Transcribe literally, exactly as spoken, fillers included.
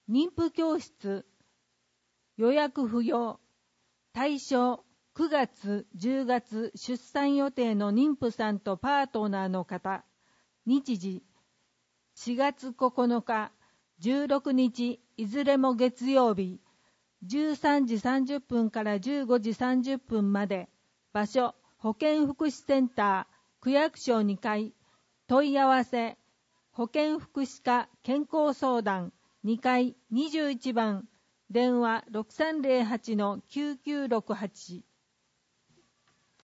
妊婦教室予約不要。対象くがつじゅうがつ出産予定の妊婦さんとパートナーの方。日時しがつここのかじゅうろくにちいずれも月曜日じゅうさんじさんじゅっぷんからじゅうごじさんじゅっぷんまで。場所保健福祉センター区役所にかい。問い合わせ保健福祉課健康相談にかいにじゅういちばん電話 ろくさんぜろはちのきゅうきゅうろくはち